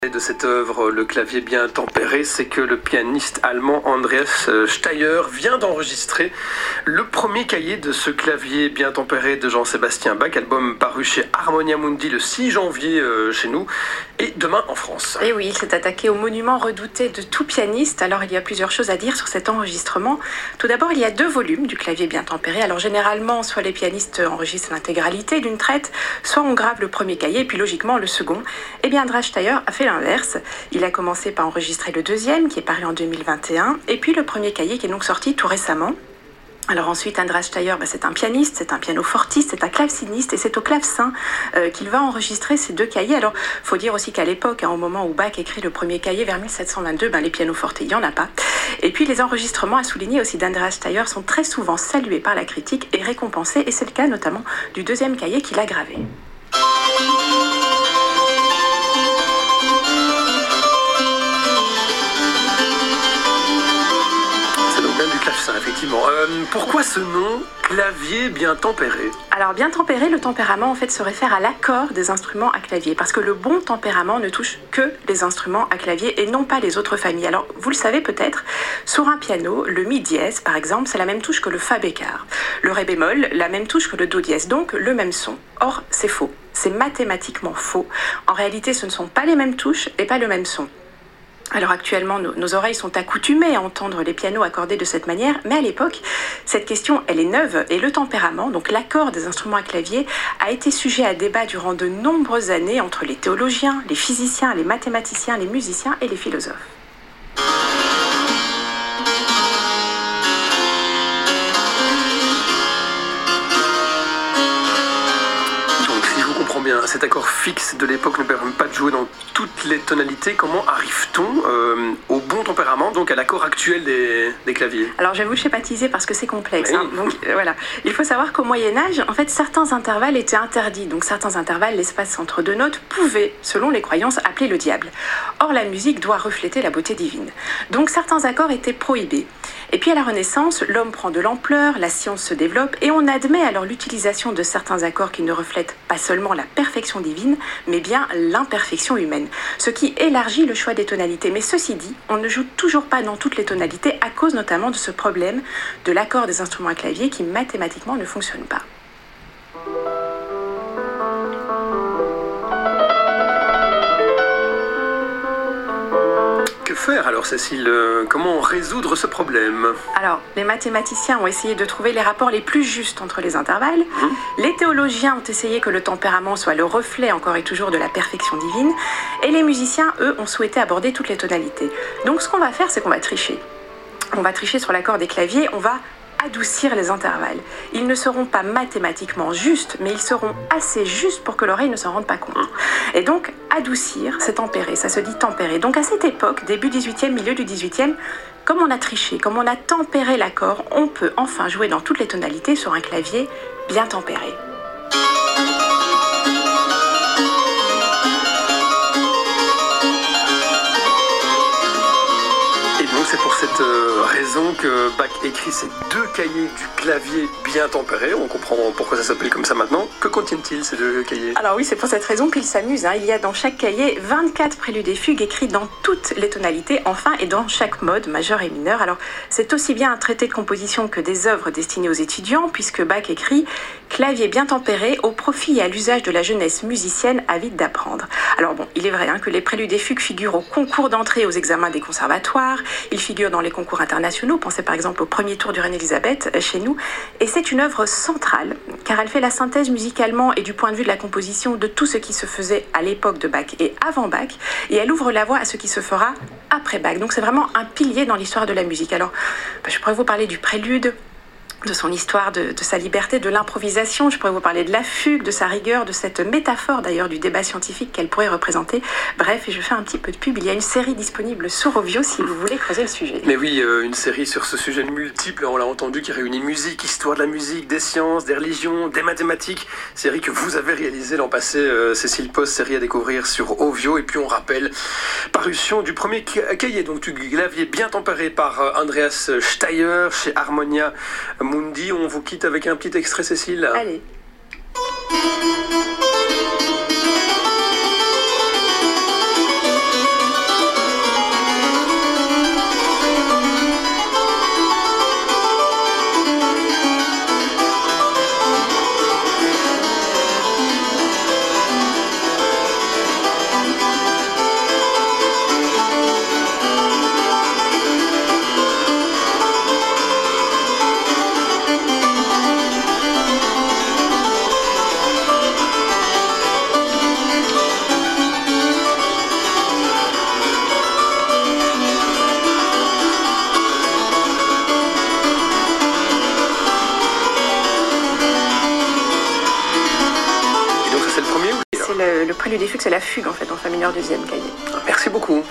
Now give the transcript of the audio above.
De cette œuvre, le clavier bien tempéré, c'est que le pianiste allemand Andreas Steier vient d'enregistrer le premier cahier de ce clavier bien tempéré de Jean-Sébastien Bach, album paru chez Harmonia Mundi le 6 janvier chez nous et demain en France. Et oui, il s'est attaqué au monument redouté de tout pianiste. Alors il y a plusieurs choses à dire sur cet enregistrement. Tout d'abord, il y a 2 volumes du clavier bien tempéré. Alors généralement, soit les pianistes enregistrent l'intégralité d'une traite, soit on grave le premier cahier et puis logiquement le second. Eh bien, Andreas Steier a fait l'inverse. Il a commencé par enregistrer le deuxième qui est paru en 2021 et puis le premier cahier qui est donc sorti tout récemment. Alors ensuite, Andreas Steier, c'est un pianiste, c'est un pianofortiste, c'est un claveciniste et c'est au clavecin qu'il va enregistrer ces 2 cahiers. Alors, il faut dire aussi qu'à l'époque, au moment où Bach écrit le premier cahier vers 1722, les pianofortes, il n'y en a pas. Et puis les enregistrements, à souligner aussi d'Andreas Steier, sont très souvent salués par la critique et récompensés, et c'est le cas notamment du deuxième cahier qu'il a gravé. Effectivement. Pourquoi ce nom, clavier bien tempéré? Alors bien tempéré, le tempérament en fait se réfère à l'accord des instruments à clavier, parce que le bon tempérament ne touche que les instruments à clavier et non pas les autres familles. Alors vous le savez peut-être, sur un piano, le mi dièse par exemple, c'est la même touche que le fa bécard. Le ré bémol, la même touche que le do dièse, donc le même son. Or c'est faux, c'est mathématiquement faux. En réalité ce ne sont pas les mêmes touches et pas le même son. Alors actuellement, nos oreilles sont accoutumées à entendre les pianos accordés de cette manière, mais à l'époque, cette question, elle est neuve et le tempérament, donc l'accord des instruments à clavier, a été sujet à débat durant de nombreuses années entre les théologiens, les physiciens, les mathématiciens, les musiciens et les philosophes. Bien, cet accord fixe de l'époque ne permet pas de jouer dans toutes les tonalités. Comment arrive-t-on au bon tempérament, donc à l'accord actuel des claviers? Alors je vais vous schématiser parce que c'est complexe. Donc voilà, il faut savoir qu'au Moyen-Âge, en fait, certains intervalles étaient interdits. Donc certains intervalles, l'espace entre 2 notes, pouvaient, selon les croyances, appeler le diable. Or la musique doit refléter la beauté divine. Donc certains accords étaient prohibés. Et puis à la Renaissance, l'homme prend de l'ampleur, la science se développe et on admet alors l'utilisation de certains accords qui ne reflètent pas seulement la perfection divine, mais bien l'imperfection humaine, ce qui élargit le choix des tonalités. Mais ceci dit, on ne joue toujours pas dans toutes les tonalités à cause notamment de ce problème de l'accord des instruments à clavier qui mathématiquement ne fonctionne pas. Que faire alors, Cécile? Comment résoudre ce problème? Alors, les mathématiciens ont essayé de trouver les rapports les plus justes entre les intervalles. Les théologiens ont essayé que le tempérament soit le reflet encore et toujours de la perfection divine. Et les musiciens, eux, ont souhaité aborder toutes les tonalités. Donc, ce qu'on va faire, c'est qu'on va tricher. On va tricher sur l'accord des claviers, on va adoucir les intervalles. Ils ne seront pas mathématiquement justes, mais ils seront assez justes pour que l'oreille ne s'en rende pas compte. Et donc, adoucir, c'est tempérer, ça se dit tempérer. Donc à cette époque, début 18e, milieu du 18e, comme on a triché, comme on a tempéré l'accord, on peut enfin jouer dans toutes les tonalités sur un clavier bien tempéré. C'est pour cette raison que Bach écrit ces 2 cahiers du clavier bien tempéré. On comprend pourquoi ça s'appelle comme ça maintenant. Que contiennent-ils ces 2 cahiers? Alors oui, c'est pour cette raison qu'il s'amuse. Il y a dans chaque cahier 24 préludes et fugues écrits dans toutes les tonalités, enfin, et dans chaque mode, majeur et mineur. Alors c'est aussi bien un traité de composition que des œuvres destinées aux étudiants, puisque Bach écrit « Clavier bien tempéré au profit et à l'usage de la jeunesse musicienne avide d'apprendre ». Alors bon, il est vrai que les préludes et fugues figurent au concours d'entrée aux examens des conservatoires. Ils figurent dans les concours internationaux, pensez par exemple au premier tour du Reine-Élisabeth chez nous, et c'est une œuvre centrale, car elle fait la synthèse musicalement et du point de vue de la composition de tout ce qui se faisait à l'époque de Bach et avant Bach, et elle ouvre la voie à ce qui se fera après Bach. Donc c'est vraiment un pilier dans l'histoire de la musique. Alors, je pourrais vous parler du prélude, de son histoire, de sa liberté, de l'improvisation. Je pourrais vous parler de la fugue, de sa rigueur, de cette métaphore d'ailleurs du débat scientifique qu'elle pourrait représenter. Bref, et je fais un petit peu de pub, il y a une série disponible sur Ovio si vous voulez creuser le sujet. Mais oui, une série sur ce sujet multiple, on l'a entendu, qui réunit musique, histoire de la musique, des sciences, des religions, des mathématiques. Série que vous avez réalisée l'an passé, Cécile Post, série à découvrir sur Ovio. Et puis on rappelle, parution du premier cahier, donc du clavier bien tempéré par Andreas Steier chez Harmonia Mundi. On vous quitte avec un petit extrait, Cécile. Allez. le prélude et fugue, c'est la fugue en fait en fa mineur deuxième cahier. Merci beaucoup.